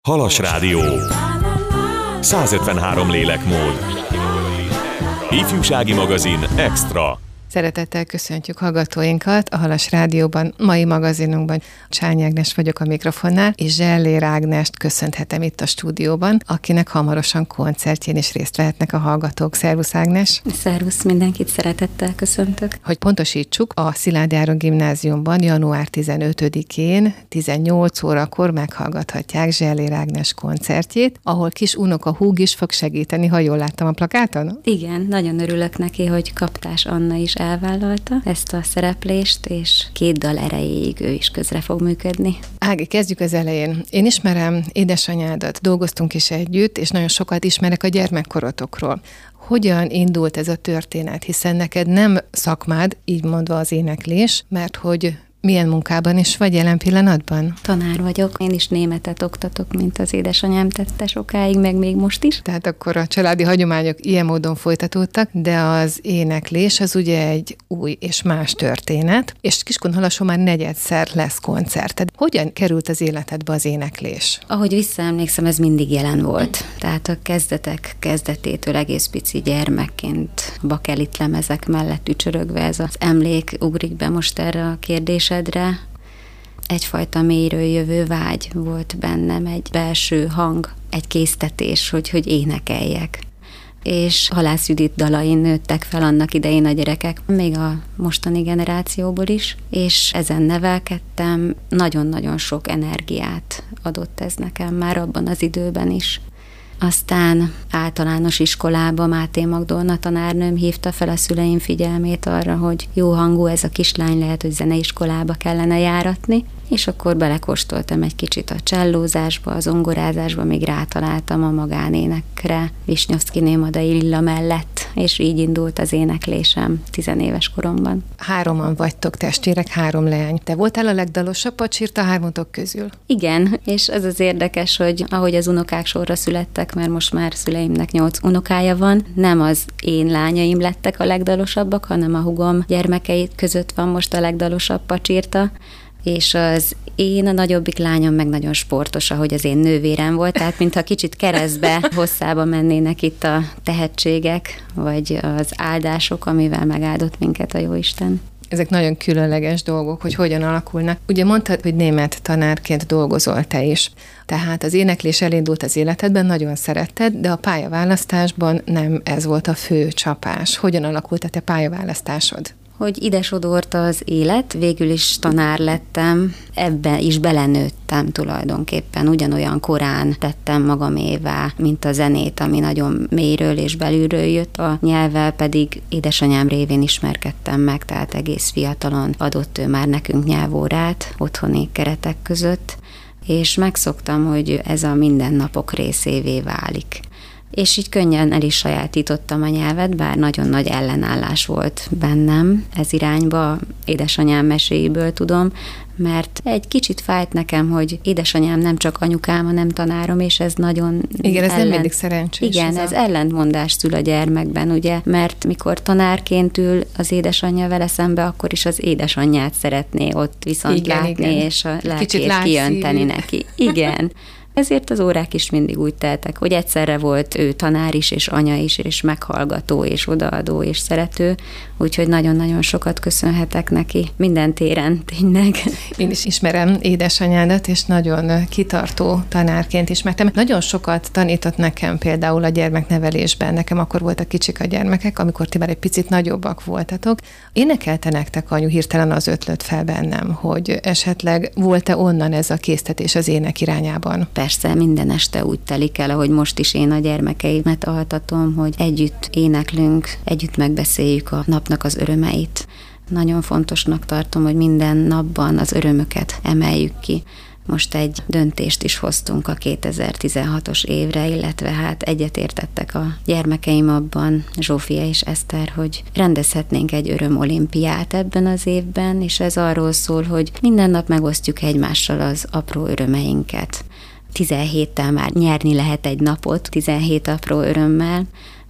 Halas Rádió 153 lélekmód. Ifjúsági magazin Extra. Szeretettel köszöntjük hallgatóinkat a Halas Rádióban, mai magazinunkban. Csányi Ágnes vagyok a mikrofonnál, és Zsellér Ágnest köszönhetem itt a stúdióban, akinek hamarosan koncertjén is részt vehetnek a hallgatók. Szervusz Ágnes! Szervusz, mindenkit szeretettel köszöntök! Hogy pontosítsuk, a Szilágyi Áron gimnáziumban január 15-én 18 órakor meghallgathatják Zsellér Ágnes koncertjét, ahol kis unoka húg is fog segíteni, ha jól láttam a plakáton? Igen, nagyon örülök neki, hogy Kaptás Anna is elvállalta ezt a szereplést, és 2 dal erejéig ő is közre fog működni. Ági, kezdjük az elején. Én ismerem édesanyádat, dolgoztunk is együtt, és nagyon sokat ismerek a gyermekkorotokról. Hogyan indult ez a történet? Hiszen neked nem szakmád, így mondva az éneklés, mert hogy milyen munkában is vagy jelen pillanatban? Tanár vagyok. Én is németet oktatok, mint az édesanyám tette sokáig, meg még most is. Tehát akkor a családi hagyományok ilyen módon folytatódtak, de az éneklés az ugye egy új és más történet, és Kiskunhalason már 4-szer lesz koncerted. Hogyan került az életedbe az éneklés? Ahogy visszaemlékszem, ez mindig jelen volt. Tehát a kezdetek kezdetétől egész pici gyermekként bakelit lemezek mellett ücsörögve ez az emlék ugrik be most erre a kérdésre. Egyfajta mélyről jövő vágy volt bennem, egy belső hang, egy késztetés, hogy énekeljek. És Halász Judit dalain nőttek fel annak idején a gyerekek, még a mostani generációból is, és ezen nevelkedtem, nagyon-nagyon sok energiát adott ez nekem már abban az időben is. Aztán általános iskolában Máté Magdolna tanárnőm hívta fel a szüleim figyelmét arra, hogy jó hangú ez a kislány, lehet, hogy zeneiskolába kellene járatni, és akkor belekóstoltam egy kicsit a csellózásba, a zongorázásba, még rátaláltam a magánénekre, Visnyovszky Némadai Lilla mellett, és így indult az éneklésem 10 éves koromban. 3-an vagytok testvérek, 3 leány. Te voltál a legdalosabb pacsirta 3-otok közül? Igen, és az az érdekes, hogy ahogy az unokák sorra születtek, mert most már szüleimnek 8 unokája van, nem az én lányaim lettek a legdalosabbak, hanem a hugom gyermekei között van most a legdalosabb pacsirta, és az én a nagyobbik lányom meg nagyon sportos, ahogy az én nővérem volt, tehát mintha kicsit keresztbe, hosszába mennének itt a tehetségek, vagy az áldások, amivel megáldott minket a Jóisten. Ezek nagyon különleges dolgok, hogy hogyan alakulnak. Ugye mondtad, hogy német tanárként dolgozol te is. Tehát az éneklés elindult az életedben, nagyon szeretted, de a pályaválasztásban nem ez volt a fő csapás. Hogyan alakult a te pályaválasztásod? Hogy ide sodort az élet, végül is tanár lettem, ebbe is belenőttem tulajdonképpen, ugyanolyan korán tettem magamévá, mint a zenét, ami nagyon mélyről és belülről jött, a nyelvvel pedig édesanyám révén ismerkedtem meg, tehát egész fiatalon adott ő már nekünk nyelvórát otthoni keretek között, és megszoktam, hogy ez a mindennapok részévé válik. És így könnyen el is sajátítottam a nyelvet, bár nagyon nagy ellenállás volt bennem ez irányba, édesanyám meséiből tudom, mert egy kicsit fájt nekem, hogy édesanyám nem csak anyukám, hanem tanárom, és ez nagyon... Igen, ez nem mindig szerencsés. Igen, ez ellentmondást szül a gyermekben, ugye, mert mikor tanárként ül az édesanyja vele szembe, akkor is az édesanyját szeretné ott viszont látni, és a lelkét kijönteni neki. Igen. Ezért az órák is mindig úgy teltek, hogy egyszerre volt ő tanár is, és anya is, és meghallgató, és odaadó, és szerető, úgyhogy nagyon-nagyon sokat köszönhetek neki minden téren, tényleg. Én is ismerem édesanyádat, és nagyon kitartó tanárként ismertem. Nagyon sokat tanított nekem például a gyermeknevelésben. Nekem akkor voltak kicsik a gyermekek, amikor ti már egy picit nagyobbak voltatok. Énekelte nektek anyu, hirtelen az ötlött fel bennem, hogy esetleg volt-e onnan ez a késztetés az ének irányában? Persze, minden este úgy telik el, ahogy most is én a gyermekeimet altatom, hogy együtt éneklünk, együtt megbeszéljük a napnak az örömeit. Nagyon fontosnak tartom, hogy minden napban az örömöket emeljük ki. Most egy döntést is hoztunk a 2016-os évre, illetve hát egyetértettek a gyermekeim abban, Zsófia és Eszter, hogy rendezhetnénk egy örömolimpiát ebben az évben, és ez arról szól, hogy minden nap megosztjuk egymással az apró örömeinket. 17-tel már nyerni lehet egy napot, 17 apró örömmel,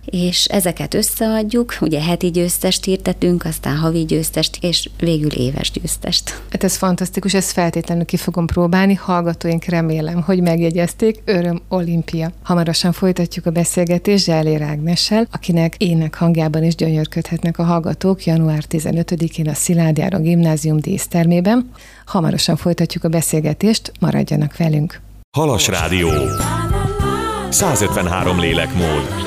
és ezeket összeadjuk, ugye heti győztest hirdetünk, aztán havi győztest, és végül éves győztest. Hát ez fantasztikus, ezt feltétlenül ki fogom próbálni, hallgatóink remélem, hogy megjegyezték, Öröm Olimpia. Hamarosan folytatjuk a beszélgetést Zsálér Ágnessel, akinek ének hangjában is gyönyörködhetnek a hallgatók január 15-én a Szilády Áron Gimnázium dísztermében. Hamarosan folytatjuk a beszélgetést, maradjanak velünk. Halas Rádió. 153 lélekmód.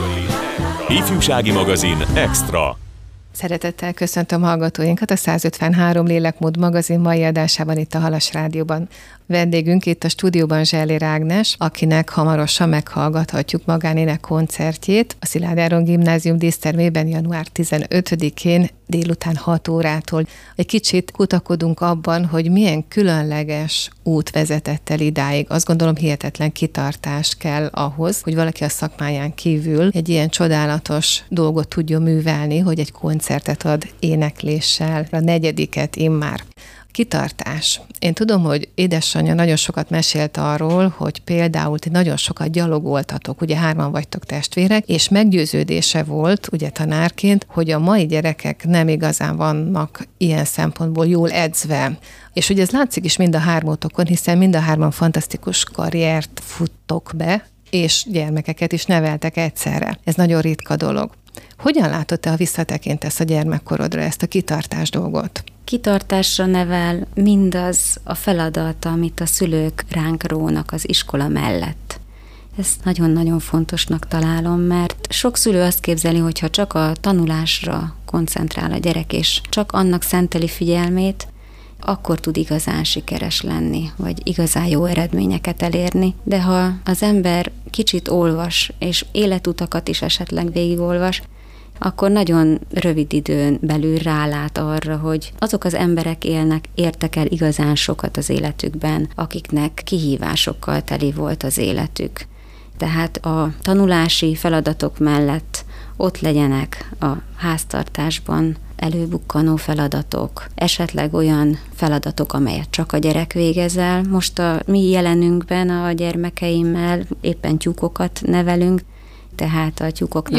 Ifjúsági magazin Extra. Szeretettel köszöntöm hallgatóinkat a 153 lélekmód magazin mai adásában itt a Halas Rádióban. Vendégünk itt a stúdióban Zsálér Ágnes, akinek hamarosan meghallgathatjuk magánének koncertjét a Szilády Áron Gimnázium dísztermében január 15-én délután 6 órától. Egy kicsit kutakodunk abban, hogy milyen különleges út vezetett el idáig. Azt gondolom, hihetetlen kitartás kell ahhoz, hogy valaki a szakmáján kívül egy ilyen csodálatos dolgot tudjon művelni, hogy egy koncertet ad énekléssel, a 4. immár. Kitartás. Én tudom, hogy édesanyja nagyon sokat mesélt arról, hogy például ti nagyon sokat gyalogoltatok, ugye 3 vagytok testvérek, és meggyőződése volt, ugye tanárként, hogy a mai gyerekek nem igazán vannak ilyen szempontból jól edzve. És ugye ez látszik is mind a 3-otokon, hiszen mind a 3-an fantasztikus karriert futtok be, és gyermekeket is neveltek egyszerre. Ez nagyon ritka dolog. Hogyan látod te, ha visszatekintesz a gyermekkorodra ezt a kitartás dolgot? Kitartásra nevel mindaz a feladat, amit a szülők ránk rónak az iskola mellett. Ezt nagyon-nagyon fontosnak találom, mert sok szülő azt képzeli, hogy ha csak a tanulásra koncentrál a gyerek, és csak annak szenteli figyelmét, akkor tud igazán sikeres lenni, vagy igazán jó eredményeket elérni. De ha az ember kicsit olvas, és életutakat is esetleg végigolvas, akkor nagyon rövid időn belül rálát arra, hogy azok az emberek értek el igazán sokat az életükben, akiknek kihívásokkal teli volt az életük. Tehát a tanulási feladatok mellett ott legyenek a háztartásban előbukkanó feladatok, esetleg olyan feladatok, amelyet csak a gyerek végezel. Most a mi jelenünkben a gyermekeimmel éppen tyúkokat nevelünk, tehát a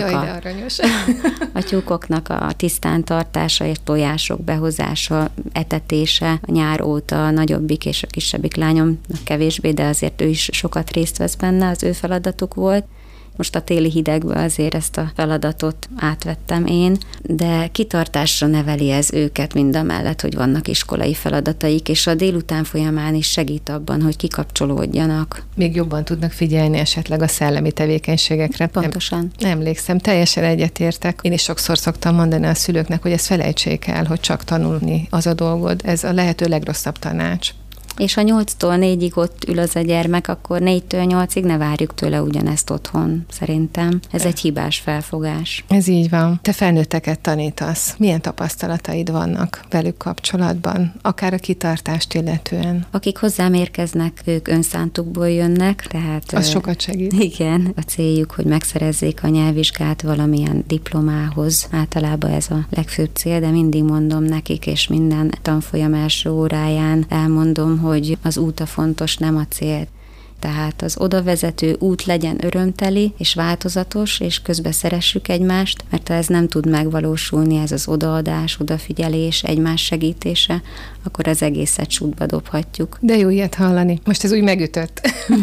tyúkoknak a tisztántartása és tojások behozása, etetése a nyár óta a nagyobbik és a kisebbik lányom kevésbé, de azért ő is sokat részt vesz benne, az ő feladatuk volt. Most a téli hidegben azért ezt a feladatot átvettem én, de kitartásra neveli ez őket mindamellett, hogy vannak iskolai feladataik, és a délután folyamán is segít abban, hogy kikapcsolódjanak. Még jobban tudnak figyelni esetleg a szellemi tevékenységekre. Pontosan. Emlékszem, teljesen egyetértek. Én is sokszor szoktam mondani a szülőknek, hogy ezt felejtsék el, hogy csak tanulni az a dolgod. Ez a lehető legrosszabb tanács. És ha 8-tól 4-ig ott ül az a gyermek, akkor 4-től 8-ig ne várjuk tőle ugyanezt otthon, szerintem. Ez egy hibás felfogás. Ez így van. Te felnőtteket tanítasz. Milyen tapasztalataid vannak velük kapcsolatban, akár a kitartást illetően? Akik hozzám érkeznek, ők önszántukból jönnek, tehát... Az sokat segít. Igen. A céljuk, hogy megszerezzék a nyelvvizsgát valamilyen diplomához. Általában ez a legfőbb cél, de mindig mondom nekik, és minden tanfolyam első óráján elmondom, hogy az út a fontos, nem a cél. Tehát az odavezető út legyen örömteli és változatos, és közben szeressük egymást, mert ha ez nem tud megvalósulni, ez az odaadás, odafigyelés, egymás segítése, akkor az egészet sútba dobhatjuk. De jó ilyet hallani. Most ez úgy megütött.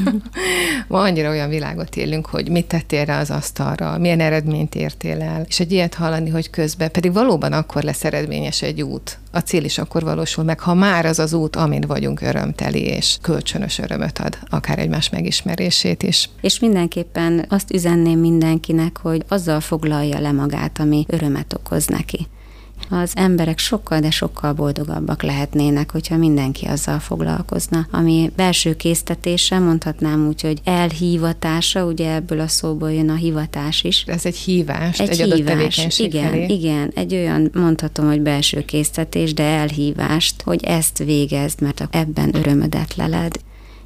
Ma annyira olyan világot élünk, hogy mit tettél rá az asztalra, milyen eredményt értél el, és egy ilyet hallani, hogy közben pedig valóban akkor lesz eredményes egy út. A cél is akkor valósul meg, ha már az az út, amin vagyunk, örömteli és kölcsönös örömöt ad, akár egymás megismerését is. És mindenképpen azt üzenném mindenkinek, hogy azzal foglalja le magát, ami örömet okoz neki. Az emberek sokkal, de sokkal boldogabbak lehetnének, hogyha mindenki azzal foglalkozna. Ami belső késztetése, mondhatnám úgy, hogy elhívatása, ugye ebből a szóból jön a hivatás is. Ez egy hívás, egy adott tevékenység felé. Igen, egy olyan, mondhatom, hogy belső késztetés, de elhívást, hogy ezt végezd, mert ebben örömödet leled.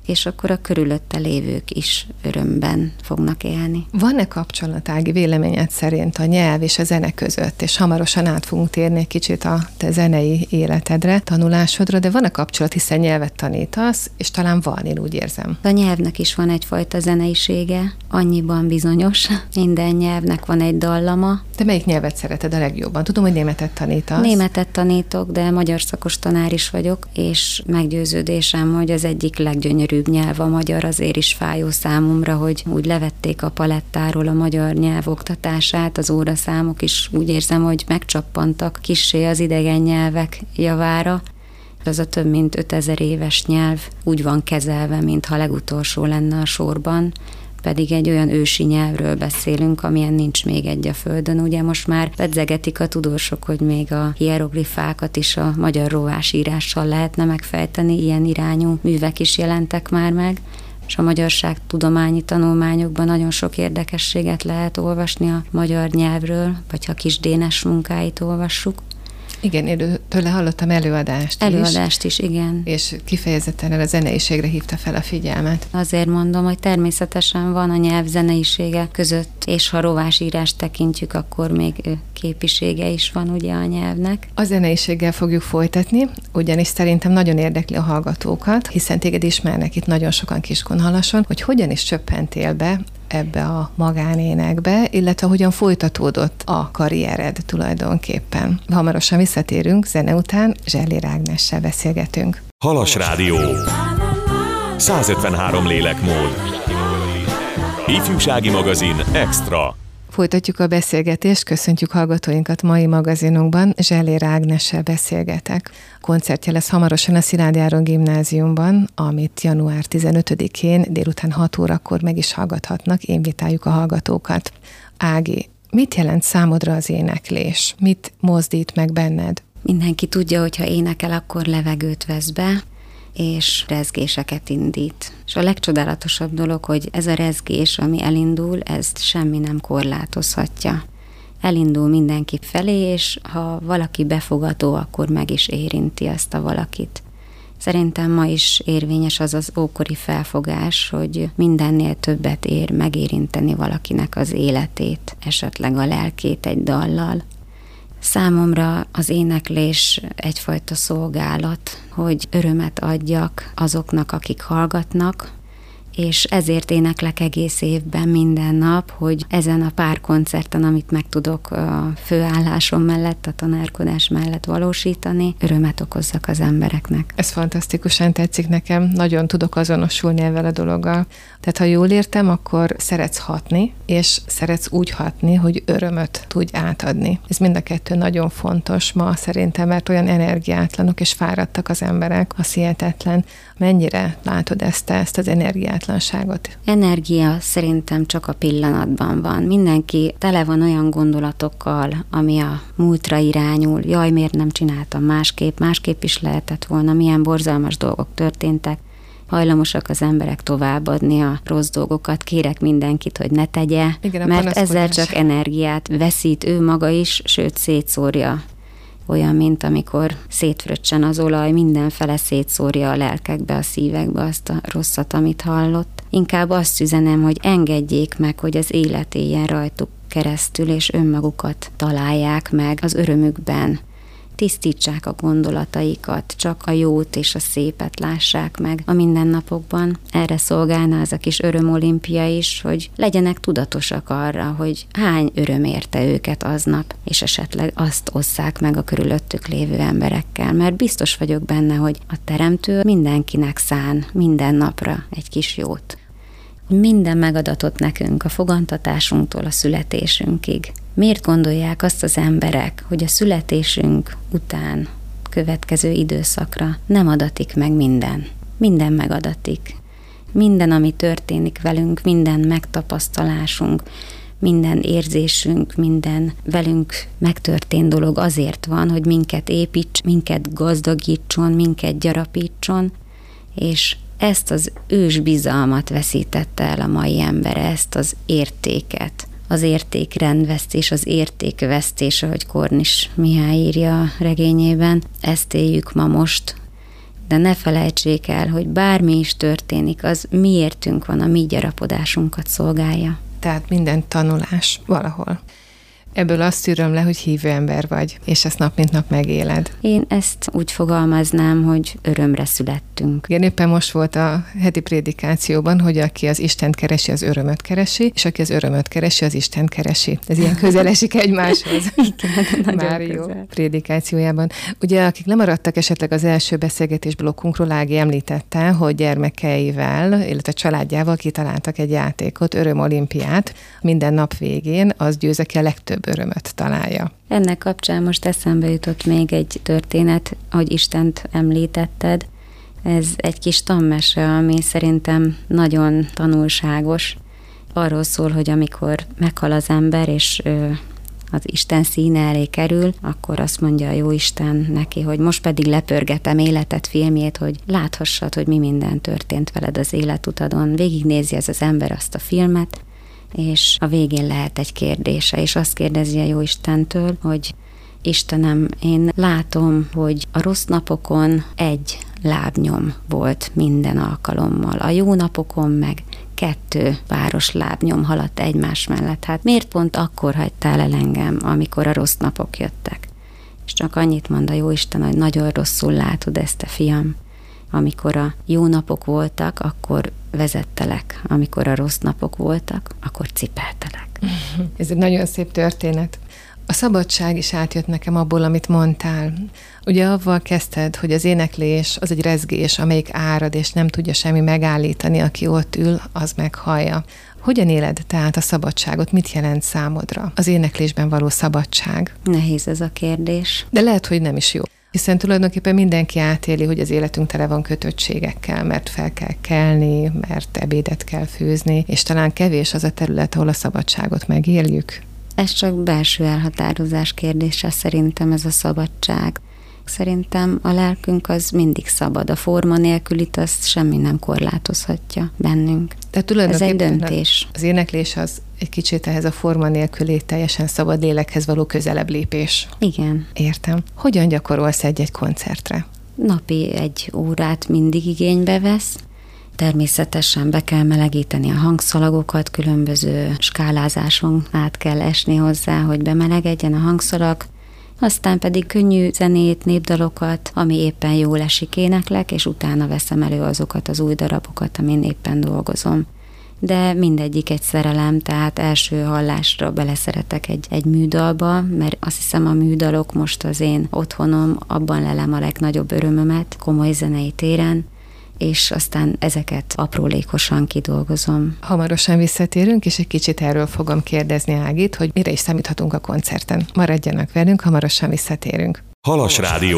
és akkor a körülötte lévők is örömben fognak élni. Van-e kapcsolat, Ági, véleményed szerint a nyelv és a zene között, és hamarosan át fogunk térni egy kicsit a te zenei életedre, tanulásodra, de van-e kapcsolat, hiszen nyelvet tanítasz, és talán van, én úgy érzem. A nyelvnek is van egyfajta zeneisége, annyiban bizonyos, minden nyelvnek van egy dallama. Te melyik nyelvet szereted a legjobban? Tudom, hogy németet tanítasz. Németet tanítok, de magyar szakos tanár is vagyok, és meggyőződésem, hogy az egyik leggyönyörűbb nyelv a magyar, azért is fájó számomra, hogy úgy levették a palettáról a magyar nyelv oktatását, az óraszámok is úgy érzem, hogy megcsappantak kissé az idegen nyelvek javára. Az a több mint 5000 éves nyelv úgy van kezelve, mintha legutolsó lenne a sorban, pedig egy olyan ősi nyelvről beszélünk, amilyen nincs még egy a földön. Ugye most már pedzegetik a tudósok, hogy még a hieroglifákat is a magyar rovásírással lehetne megfejteni, ilyen irányú művek is jelentek már meg, és a magyarságtudományi tanulmányokban nagyon sok érdekességet lehet olvasni a magyar nyelvről, vagy ha Kis Dénes munkáit olvassuk. Igen, én tőle hallottam előadást is, igen. És kifejezetten a zeneiségre hívta fel a figyelmet. Azért mondom, hogy természetesen van a nyelv zeneisége között, és ha rovásírást tekintjük, akkor még képisége is van ugye a nyelvnek. A zeneiséggel fogjuk folytatni, ugyanis szerintem nagyon érdekli a hallgatókat, hiszen téged ismernek itt nagyon sokan Kiskunhalason, hogy hogyan is csöppentél be ebbe a magánénekbe, illetve hogyan folytatódott a karriered tulajdonképpen. Hamarosan visszatérünk, zene után Zsellér Ágnessel beszélgetünk. Halas Rádió. 153 lélekmód. Ifjúsági magazin Extra. Folytatjuk a beszélgetést, köszöntjük hallgatóinkat mai magazinunkban. Zsellér Ágnessel beszélgetek. Koncertje lesz hamarosan a Szilády Áron Gimnáziumban, amit január 15-én délután 6 órakor meg is hallgathatnak. Invitáljuk a hallgatókat. Ági, mit jelent számodra az éneklés? Mit mozdít meg benned? Mindenki tudja, hogy ha énekel, akkor levegőt vesz be, és rezgéseket indít. És a legcsodálatosabb dolog, hogy ez a rezgés, ami elindul, ezt semmi nem korlátozhatja. Elindul mindenki felé, és ha valaki befogadó, akkor meg is érinti azt a valakit. Szerintem ma is érvényes az az ókori felfogás, hogy mindennél többet ér megérinteni valakinek az életét, esetleg a lelkét egy dallal. Számomra az éneklés egyfajta szolgálat, hogy örömet adjak azoknak, akik hallgatnak, és ezért éneklek egész évben minden nap, hogy ezen a pár koncerten, amit meg tudok a főállásom mellett, a tanárkodás mellett valósítani, örömet okozzak az embereknek. Ez fantasztikusan tetszik nekem, nagyon tudok azonosulni ezzel a dologgal. Tehát ha jól értem, akkor szeretsz hatni, és szeretsz úgy hatni, hogy örömöt tudj átadni. Ez mind a kettő nagyon fontos ma szerintem, mert olyan energiátlanok és fáradtak az emberek, az hihetetlen. Mennyire látod ezt az energiátlanságot? Energia szerintem csak a pillanatban van. Mindenki tele van olyan gondolatokkal, ami a múltra irányul. Jaj, miért nem csináltam másképp is lehetett volna, milyen borzalmas dolgok történtek. Hajlamosak az emberek továbbadni a rossz dolgokat, kérek mindenkit, hogy ne tegye, igen, mert ezzel csak energiát veszít ő maga is, sőt szétszórja. Olyan, mint amikor szétfröccsen az olaj, mindenfele szétszórja a lelkekbe, a szívekbe azt a rosszat, amit hallott. Inkább azt üzenem, hogy engedjék meg, hogy az élet éljen rajtuk keresztül, és önmagukat találják meg az örömükben. Tisztítsák a gondolataikat, csak a jót és a szépet lássák meg a mindennapokban. Erre szolgálna ez a kis örömolimpia is, hogy legyenek tudatosak arra, hogy hány öröm érte őket aznap, és esetleg azt osszák meg a körülöttük lévő emberekkel, mert biztos vagyok benne, hogy a Teremtő mindenkinek szán minden napra egy kis jót. Minden megadatott nekünk a fogantatásunktól a születésünkig. Miért gondolják azt az emberek, hogy a születésünk után következő időszakra nem adatik meg minden? Minden megadatik. Minden, ami történik velünk, minden megtapasztalásunk, minden érzésünk, minden velünk megtörtént dolog azért van, hogy minket építs, minket gazdagítson, minket gyarapítson, és ezt az ősbizalmat veszítette el a mai ember, ezt az értéket. Az értékrendvesztés, az értékvesztés, ahogy Kornis Mihály írja a regényében, ezt éljük ma most. de ne felejtsék el, hogy bármi is történik, az miértünk van, a mi gyarapodásunkat szolgálja. Tehát minden tanulás valahol. Ebből azt tűröm le, hogy hívő ember vagy, és ezt nap mint nap megéled. Én ezt úgy fogalmaznám, hogy örömre születtünk. Igen, éppen most volt a heti prédikációban, hogy aki az Istent keresi, az örömöt keresi, és aki az örömöt keresi, az Istent keresi. Ez ilyen közel esik egymáshoz. Igen, Mário prédikációjában. Ugye, akik lemaradtak esetleg az első beszélgetés blokkunkról, Ági említette, hogy gyermekeivel, illetve családjával kitaláltak egy játékot, Örömolimpiát. Minden nap végén az győz, aki a legtöbb örömöt találja. Ennek kapcsán most eszembe jutott még egy történet, hogy Istent említetted. Ez egy kis tanmese, ami szerintem nagyon tanulságos. Arról szól, hogy amikor meghal az ember, és az Isten színe elé kerül, akkor azt mondja a Jóisten neki, hogy most pedig lepörgetem életed filmjét, hogy láthassad, hogy mi minden történt veled az életutadon. Végignézi ez az ember azt a filmet, és a végén lehet egy kérdése, és azt kérdezi a Jóistentől, hogy Istenem, én látom, hogy a rossz napokon egy lábnyom volt minden alkalommal, a jó napokon meg 2 páros lábnyom haladt egymás mellett. Hát miért pont akkor hagytál el engem, amikor a rossz napok jöttek? És csak annyit mond a Jóisten, hogy nagyon rosszul látod ezt, a fiam. Amikor a jó napok voltak, akkor vezettelek. Amikor a rossz napok voltak, akkor cipeltelek. Ez egy nagyon szép történet. A szabadság is átjött nekem abból, amit mondtál. Ugye avval kezdted, hogy az éneklés az egy rezgés, amelyik árad, és nem tudja semmi megállítani, aki ott ül, az meghallja. Hogyan éled tehát a szabadságot? Mit jelent számodra az éneklésben való szabadság? Nehéz ez a kérdés. De lehet, hogy nem is jó. Hiszen tulajdonképpen mindenki átéli, hogy az életünk tele van kötöttségekkel, mert fel kell kelni, mert ebédet kell főzni, és talán kevés az a terület, ahol a szabadságot megéljük. Ez csak belső elhatározás kérdése, szerintem ez a szabadság. Szerintem a lelkünk az mindig szabad. A forma nélkül itt azt semmi nem korlátozhatja bennünk. Ez egy döntés. Az éneklés az egy kicsit ehhez a forma nélküli, teljesen szabad lélekhez való közelebb lépés. Igen. Értem. Hogyan gyakorolsz egy koncertre? Napi 1 órát mindig igénybe vesz. Természetesen be kell melegíteni a hangszalagokat, különböző skálázáson át kell esni hozzá, hogy bemelegedjen a hangszalag, aztán pedig könnyű zenét, népdalokat, ami éppen jól esik, éneklek, és utána veszem elő azokat az új darabokat, amin éppen dolgozom. De mindegyik egy szerelem, tehát első hallásra beleszeretek egy műdalba, mert azt hiszem a műdalok most az én otthonom, abban lelem a legnagyobb örömömet, komoly zenei téren, és aztán ezeket aprólékosan kidolgozom. Hamarosan visszatérünk, és egy kicsit erről fogom kérdezni Ágit, hogy mire is számíthatunk a koncerten. Maradjanak velünk, hamarosan visszatérünk. Halas Rádió.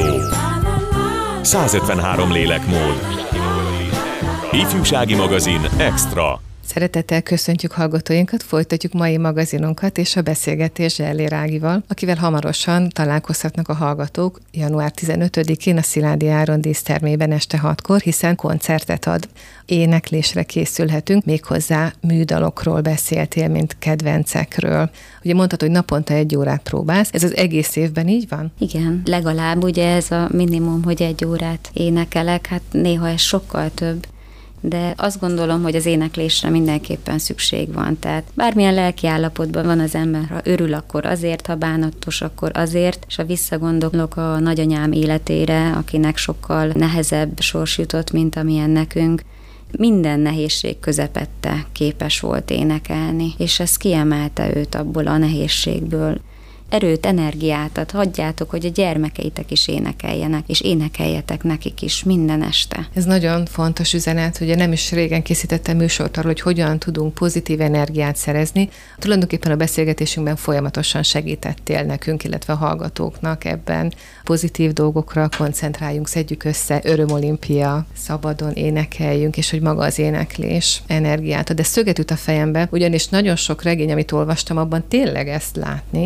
153 lélekmód. Ifjúsági magazin Extra. Szeretettel köszöntjük hallgatóinkat, folytatjuk mai magazinunkat és a beszélgetés Zsellér Ágival, akivel hamarosan találkozhatnak a hallgatók január 15-én a Szilágyi Áron dísztermében este 6-kor, hiszen koncertet ad. Éneklésre készülhetünk, méghozzá műdalokról beszéltél, mint kedvencekről. Ugye mondtad, hogy naponta 1 órát próbálsz, ez az egész évben így van? Igen, legalább ugye ez a minimum, hogy 1 órát énekelek, hát néha ez sokkal több. De azt gondolom, hogy az éneklésre mindenképpen szükség van. Tehát bármilyen lelki állapotban van az ember, ha örül, akkor azért, ha bánatos, akkor azért, és ha visszagondolok a nagyanyám életére, akinek sokkal nehezebb sors jutott, mint amilyen nekünk, minden nehézség közepette képes volt énekelni, és ez kiemelte őt abból a nehézségből. Erőt, energiát ad, hagyjátok, hogy a gyermekeitek is énekeljenek, és énekeljetek nekik is minden este. Ez nagyon fontos üzenet, ugye nem is régen készítettem műsort arról, hogy hogyan tudunk pozitív energiát szerezni. Tulajdonképpen a beszélgetésünkben folyamatosan segítettél nekünk, illetve a hallgatóknak ebben. Pozitív dolgokra koncentráljunk, szedjük össze, Örömolimpia, szabadon énekeljünk, és hogy maga az éneklés energiát ad. De szöget üt a fejembe, ugyanis nagyon sok regény, amit olvastam, abban tényleg ezt látni, hogy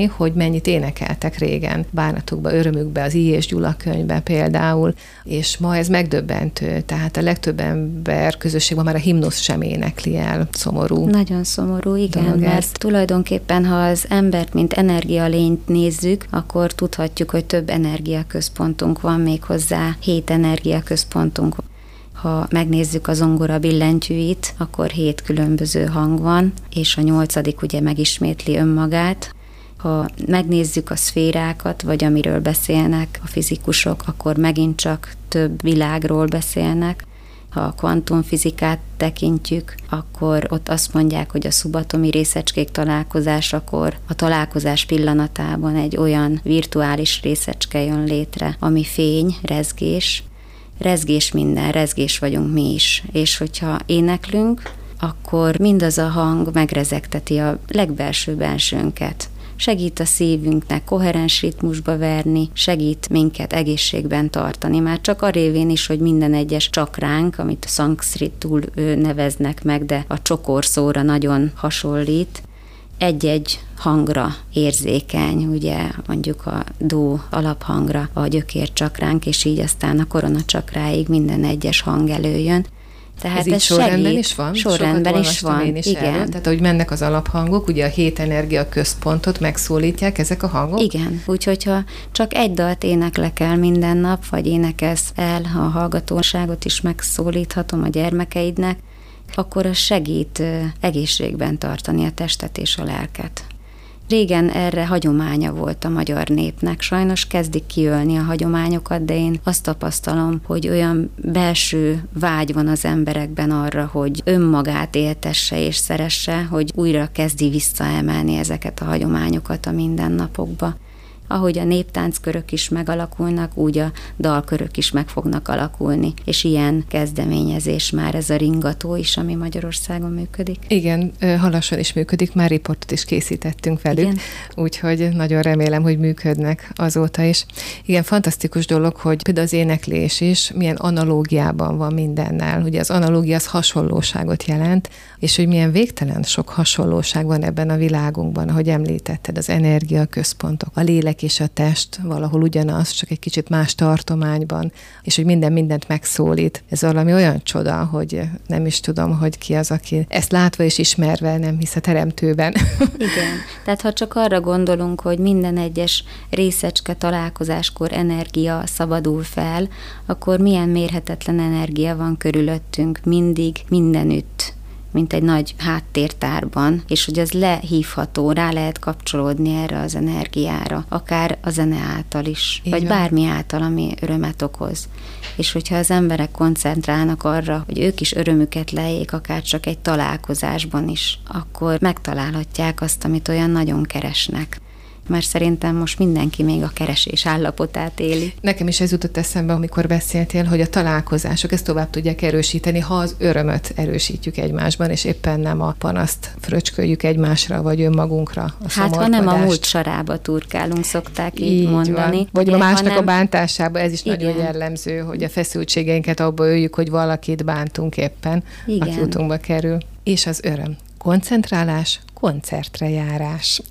mennyit énekeltek régen bánatukba, örömükbe, az I. és Gyula könyvbe például, és ma ez megdöbbentő, tehát a legtöbb ember közösségben már a himnusz sem énekli el. Szomorú. Nagyon szomorú, igen, mert tulajdonképpen, ha az embert, mint energialényt nézzük, akkor tudhatjuk, hogy több energiaközpontunk van, még hozzá 7 energiaközpontunk. Ha megnézzük a zongora billentyűit, akkor 7 különböző hang van, és a 8. ugye megismétli önmagát. Ha megnézzük a szférákat, vagy amiről beszélnek a fizikusok, akkor megint csak több világról beszélnek. Ha a kvantumfizikát tekintjük, akkor ott azt mondják, hogy a szubatomi részecskék találkozásakor a találkozás pillanatában egy olyan virtuális részecske jön létre, ami fény, rezgés. Rezgés minden, rezgés vagyunk mi is. És hogyha éneklünk, akkor mindaz a hang megrezegteti a legbelső bensőnket. Segít a szívünknek koherens ritmusba verni, segít minket egészségben tartani. Már csak a révén is, hogy minden egyes csakránk, amit a szanszkritul neveznek meg, de a csokorszóra nagyon hasonlít, egy-egy hangra érzékeny, ugye mondjuk a dó alaphangra a gyökércsakránk, és így aztán a koronacsakráig minden egyes hang előjön. Tehát ez sorrendben is van? Sorrendben is van, én is igen. Erről. Tehát, ahogy mennek az alaphangok, ugye a 7 energiaközpontot megszólítják ezek a hangok? Igen, úgyhogy ha csak egy dalt éneklek el minden nap, vagy énekelsz el, ha a hallgatóságot is megszólíthatom a gyermekeidnek, akkor az segít egészségben tartani a testet és a lelket. Régen erre hagyománya volt a magyar népnek. Sajnos kezdik kiölni a hagyományokat, de én azt tapasztalom, hogy olyan belső vágy van az emberekben arra, hogy önmagát éltesse és szeresse, hogy újra kezdi visszaemelni ezeket a hagyományokat a mindennapokba. Ahogy a néptánckörök is megalakulnak, úgy a dalkörök is meg fognak alakulni. És ilyen kezdeményezés már ez a ringató is, ami Magyarországon működik. Igen, Halasson is működik, már riportot is készítettünk velük, igen. Úgyhogy nagyon remélem, hogy működnek azóta is. Igen, fantasztikus dolog, hogy például az éneklés is milyen analógiában van mindennel. Ugye az analógia az hasonlóságot jelent, és hogy milyen végtelen sok hasonlóság van ebben a világunkban, ahogy említetted, az energiaközpontok, a lélek és a test valahol ugyanaz, csak egy kicsit más tartományban, és hogy mindent megszólít. Ez valami olyan csoda, hogy nem is tudom, hogy ki az, aki ezt látva és ismerve nem hisz a teremtőben. Igen, tehát ha csak arra gondolunk, hogy minden egyes részecske találkozáskor energia szabadul fel, akkor milyen mérhetetlen energia van körülöttünk mindig, mindenütt, mint egy nagy háttértárban, és hogy az lehívható, rá lehet kapcsolódni erre az energiára, akár a zene által is, vagy bármi által, ami örömet okoz. És hogyha az emberek koncentrálnak arra, hogy ők is örömüket leljék, akár csak egy találkozásban is, akkor megtalálhatják azt, amit olyan nagyon keresnek. Mert szerintem most mindenki még a keresés állapotát éli. Nekem is ez jutott eszembe, amikor beszéltél, hogy a találkozások ezt tovább tudják erősíteni, ha az örömöt erősítjük egymásban, és éppen nem a panaszt fröcsköljük egymásra, vagy önmagunkra. Hát ha nem a múlt sarába turkálunk, szokták így mondani. Van. Vagy másnak a bántásába, ez is igen. Nagyon jellemző, hogy a feszültségeinket abba öljük, hogy valakit bántunk éppen, igen. Aki utunkba kerül. És az öröm. Koncentrálás, koncertre járás.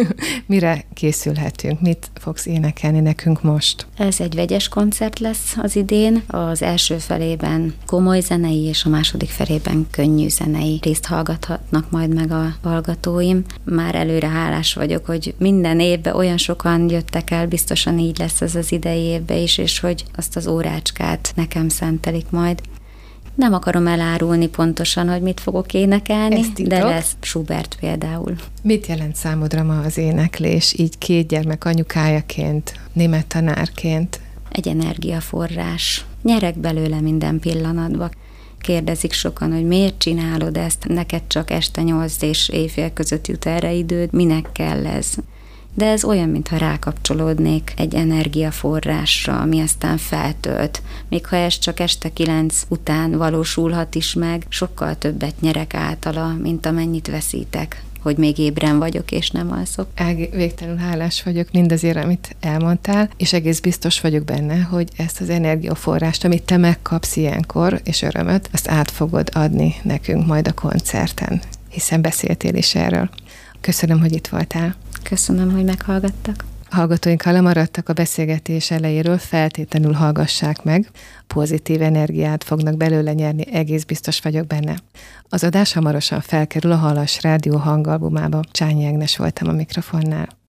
Mire készülhetünk? Mit fogsz énekelni nekünk most? Ez egy vegyes koncert lesz az idén. Az első felében komoly zenei, és a második felében könnyű zenei részt hallgathatnak majd meg a hallgatóim. Már előre hálás vagyok, hogy minden évben olyan sokan jöttek el, biztosan így lesz ez az idei évben is, és hogy azt az órácskát nekem szentelik majd. Nem akarom elárulni pontosan, hogy mit fogok énekelni, de lesz Schubert például. Mit jelent számodra ma az éneklés, így 2 gyermek anyukájaként, német tanárként? Egy energiaforrás. Nyerek belőle minden pillanatban. Kérdezik sokan, hogy miért csinálod ezt, neked csak este 8 és éjfél között jut erre időd, minek kell ez? De ez olyan, mintha rákapcsolódnék egy energiaforrásra, ami aztán feltölt. Még ha ez csak este 9 után valósulhat is meg, sokkal többet nyerek általa, mint amennyit veszítek, hogy még ébren vagyok és nem alszok. Végtelenül hálás vagyok mindazért, amit elmondtál, és egész biztos vagyok benne, hogy ezt az energiaforrást, amit te megkapsz ilyenkor, és örömöt, azt át fogod adni nekünk majd a koncerten, hiszen beszéltél is erről. Köszönöm, hogy itt voltál. Köszönöm, hogy meghallgattak. Hallgatóink, ha lemaradtak a beszélgetés elejéről, feltétlenül hallgassák meg. Pozitív energiát fognak belőle nyerni, egész biztos vagyok benne. Az adás hamarosan felkerül a Hallass Rádió hangalbumába. Csányi Ágnes voltam a mikrofonnál.